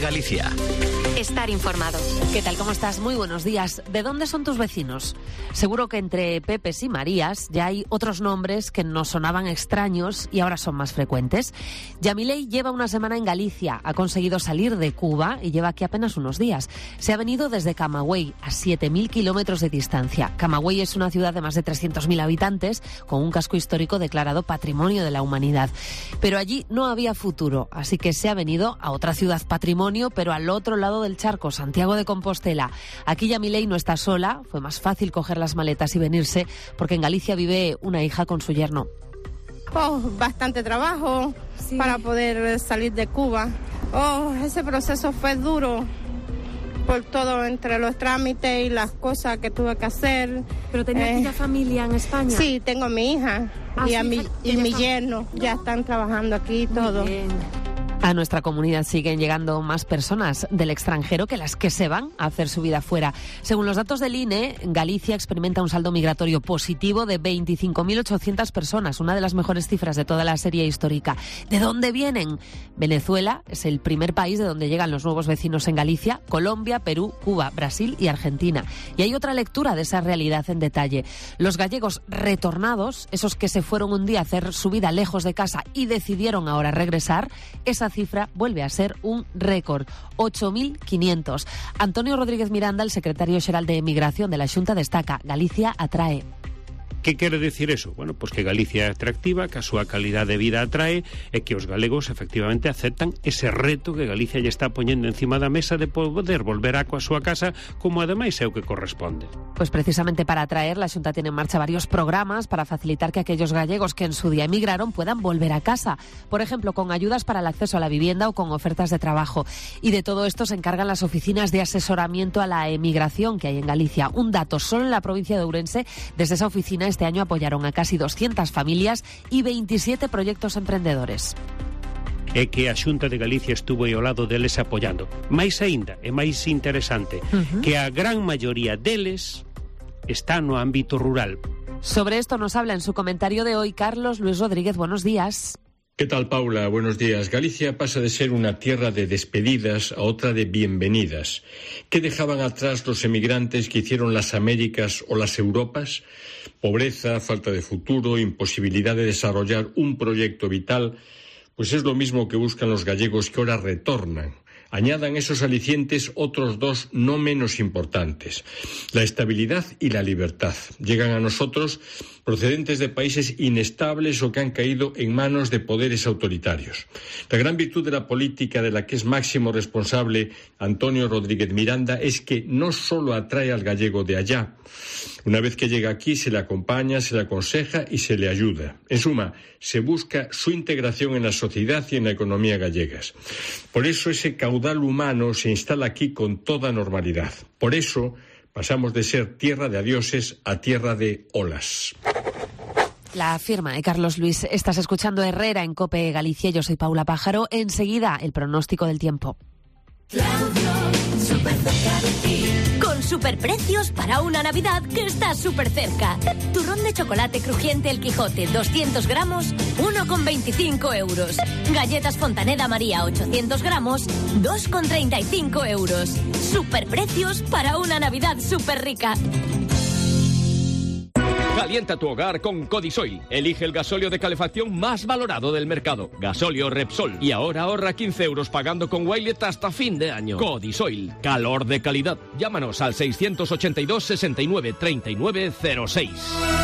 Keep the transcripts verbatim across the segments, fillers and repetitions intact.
Galicia. Estar informado. ¿Qué tal? ¿Cómo estás? Muy buenos días. ¿De dónde son tus vecinos? Seguro que entre Pepes y Marías ya hay otros nombres que nos sonaban extraños y ahora son más frecuentes. Yamilei lleva una semana en Galicia, ha conseguido salir de Cuba y lleva aquí apenas unos días. Se ha venido desde Camagüey, a siete mil kilómetros de distancia. Camagüey es una ciudad de más de trescientos mil habitantes, con un casco histórico declarado Patrimonio de la Humanidad. Pero allí no había futuro, así que se ha venido a otra ciudad patrimonio, pero al otro lado del charco, Santiago de Compostela. Aquí Yamilei no está sola, fue más fácil coger las maletas y venirse, porque en Galicia vive una hija con su yerno. Oh, bastante trabajo sí. para poder salir de Cuba. Oh, ese proceso fue duro por todo, entre los trámites y las cosas que tuve que hacer. ¿Pero tenía eh, ya familia en España? Sí, tengo mi hija ah, y, a mi, y mi yerno. Ya están trabajando aquí y todo. Bien. A nuestra comunidad siguen llegando más personas del extranjero que las que se van a hacer su vida fuera. Según los datos del I N E, Galicia experimenta un saldo migratorio positivo de veinticinco mil ochocientas personas, una de las mejores cifras de toda la serie histórica. ¿De dónde vienen? Venezuela es el primer país de donde llegan los nuevos vecinos en Galicia, Colombia, Perú, Cuba, Brasil y Argentina. Y hay otra lectura de esa realidad en detalle. Los gallegos retornados, esos que se fueron un día a hacer su vida lejos de casa y decidieron ahora regresar, esa cifra vuelve a ser un récord, ocho mil quinientos. Antonio Rodríguez Miranda, el secretario xeral de Emigración de la Xunta, destaca: Galicia atrae. Que quere decir eso? Bueno, pois que Galicia é atractiva, que a súa calidade de vida atrae e que os galegos efectivamente aceptan ese reto que Galicia lle está poñendo encima da mesa de poder volver a coa súa casa, como ademais é o que corresponde. Pues precisamente para atraer, la Xunta tiene en marcha varios programas para facilitar que aquellos gallegos que en su día emigraron puedan volver a casa. Por ejemplo, con ayudas para el acceso a la vivienda o con ofertas de trabajo. Y de todo esto se encargan las oficinas de asesoramiento a la emigración que hay en Galicia. Un dato, solo en la provincia de Ourense, desde esa oficina este año apoyaron a casi doscientas familias y veintisiete proyectos emprendedores. É que a Xunta de Galicia estuvo ao lado deles apoiando. Mais aínda, é máis interesante, uh-huh. que a gran maioría deles está no ámbito rural. Sobre esto nos habla en su comentario de hoy Carlos Luis Rodríguez. Buenos días. ¿Qué tal, Paula? Buenos días. Galicia pasa de ser una tierra de despedidas a otra de bienvenidas. ¿Qué dejaban atrás los emigrantes que hicieron las Américas o las Europas? Pobreza, falta de futuro, imposibilidad de desarrollar un proyecto vital. Pues es lo mismo que buscan los gallegos que ahora retornan. Añadan esos alicientes otros dos no menos importantes: la estabilidad y la libertad. Llegan a nosotros procedentes de países inestables o que han caído en manos de poderes autoritarios. La gran virtud de la política de la que es máximo responsable Antonio Rodríguez Miranda es que no solo atrae al gallego de allá. Una vez que llega aquí se le acompaña, se le aconseja y se le ayuda. En suma, se busca su integración en la sociedad y en la economía gallegas. Por eso ese caudal humano se instala aquí con toda normalidad. Por eso pasamos de ser tierra de adioses a tierra de olas. La firma de Carlos Luis. Estás escuchando Herrera en COPE Galicia. Yo soy Paula Pájaro. Enseguida, el pronóstico del tiempo. Claudio, súper cerca de ti. Con superprecios para una Navidad que está súper cerca. Turrón de chocolate crujiente El Quijote, doscientos gramos, uno con veinticinco euros. Galletas Fontaneda María, ochocientos gramos, dos con treinta y cinco euros. Superprecios para una Navidad súper rica. Calienta tu hogar con Codisoil. Elige el gasóleo de calefacción más valorado del mercado. Gasóleo Repsol. Y ahora ahorra quince euros pagando con Wilet hasta fin de año. Codisoil. Calor de calidad. Llámanos al seiscientos ochenta y dos, sesenta y nueve, treinta y nueve cero seis.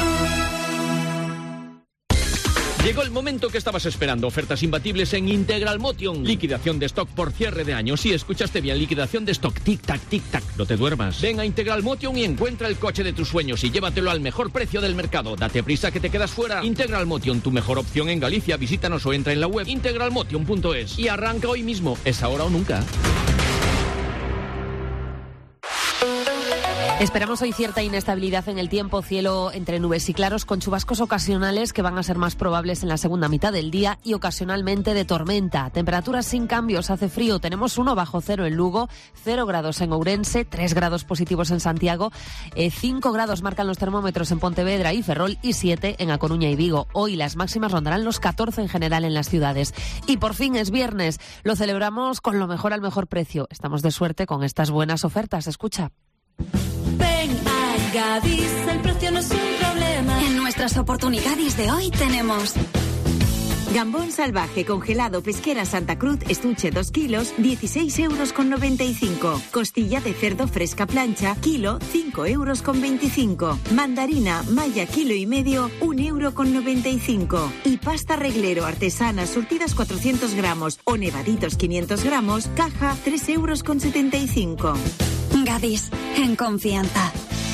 Llegó el momento que estabas esperando. Ofertas imbatibles en Integral Motion. Liquidación de stock por cierre de año. Sí, escuchaste bien. Liquidación de stock. Tic-tac, tic-tac. No te duermas. Ven a Integral Motion y encuentra el coche de tus sueños y llévatelo al mejor precio del mercado. Date prisa que te quedas fuera. Integral Motion, tu mejor opción en Galicia. Visítanos o entra en la web integral motion punto es y arranca hoy mismo. Es ahora o nunca. Esperamos hoy cierta inestabilidad en el tiempo, cielo entre nubes y claros, con chubascos ocasionales que van a ser más probables en la segunda mitad del día y ocasionalmente de tormenta. Temperaturas sin cambios, hace frío, tenemos uno bajo cero en Lugo, cero grados en Ourense, tres grados positivos en Santiago, eh, cinco grados marcan los termómetros en Pontevedra y Ferrol y siete en A Coruña y Vigo. Hoy las máximas rondarán los catorce en general en las ciudades. Y por fin es viernes, lo celebramos con lo mejor al mejor precio. Estamos de suerte con estas buenas ofertas, escucha. Ven a Gadis, el precio no es un problema. En nuestras oportunidades de hoy tenemos gambón salvaje congelado pesquera Santa Cruz, estuche dos kilos, dieciséis euros con noventa y cinco. Costilla de cerdo fresca plancha, kilo, cinco euros con veinticinco. Mandarina malla kilo y medio, un euro con noventa y cinco. Y pasta reglero artesana surtidas cuatrocientos gramos o nevaditos quinientos gramos, caja tres euros con setenta y cinco. Gadis, en confianza.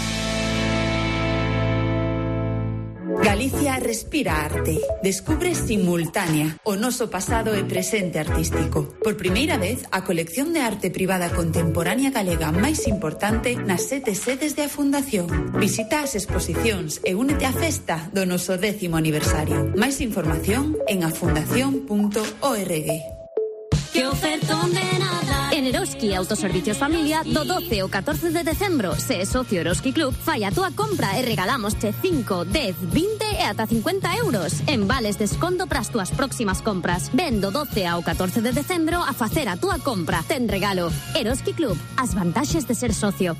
Galicia respira arte. Descubre Simultánea, o noso pasado e presente artístico. Por primeira vez, a colección de arte privada contemporánea galega máis importante nas sete sedes da Fundación. Visita as exposicións e únete á festa do noso décimo aniversario. Máis información en afundación punto org. ¡Qué ofertón de nada! En Eroski Autoservicios Familia, do doce ao catorce de decembro, se é socio Eroski Club, fai a túa compra e regalámosche cinco, dez, vinte e ata cincuenta euros en vales desconto para as túas próximas compras. Ven do doce ao catorce de decembro a facer a túa compra. Ten regalo. Eroski Club, as vantaxes de ser socio.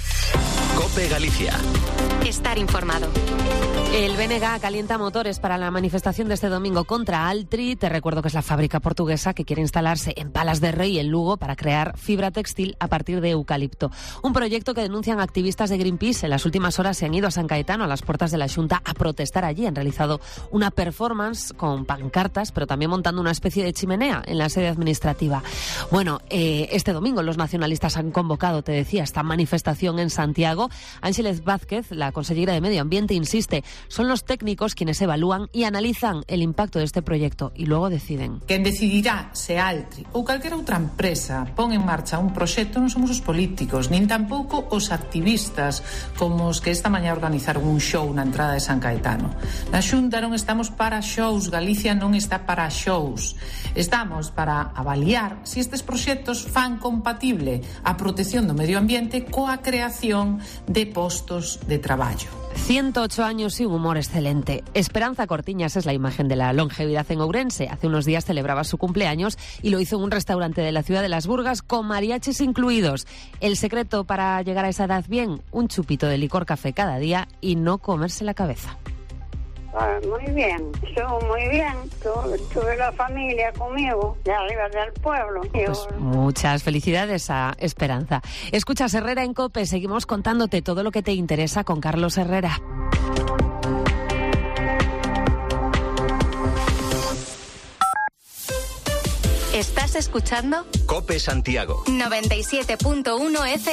COPE Galicia. Estar informado. El B N G calienta motores para la manifestación de este domingo contra Altri. Te recuerdo que es la fábrica portuguesa que quiere instalarse en Palas de Rei, en Lugo, para crear fibra textil a partir de eucalipto. Un proyecto que denuncian activistas de Greenpeace. En las últimas horas se han ido a San Caetano, a las puertas de la Xunta, a protestar allí. Han realizado una performance con pancartas, pero también montando una especie de chimenea en la sede administrativa. Bueno, eh, este domingo los nacionalistas han convocado, te decía, esta manifestación en Santiago. Ángeles Vázquez, la consellera de Medio Ambiente, insiste, son los técnicos quienes evalúan y analizan el impacto de este proyecto y luego deciden. Quen decidirá se Altri ou calquera outra empresa pon en marcha un proxecto non somos os políticos, nin tampouco os activistas como os que esta mañá organizaron un show na entrada de San Caetano. Na Xunta non estamos para shows, Galicia non está para shows. Estamos para avaliar se estes proxectos fan compatible a protección do medio ambiente coa creación de postos de traballo. ciento ocho años y un humor excelente. Esperanza Cortiñas es la imagen de la longevidad en Ourense. Hace unos días celebraba su cumpleaños y lo hizo en un restaurante de la ciudad de Las Burgas con mariachis incluidos. El secreto para llegar a esa edad bien, un chupito de licor café cada día y no comerse la cabeza. Ah, muy bien, yo muy bien, tuve, tuve la familia conmigo, de arriba del pueblo. Pues muchas felicidades a Esperanza. Escuchas Herrera en COPE, seguimos contándote todo lo que te interesa con Carlos Herrera. ¿Estás escuchando? COPE Santiago noventa y siete punto uno F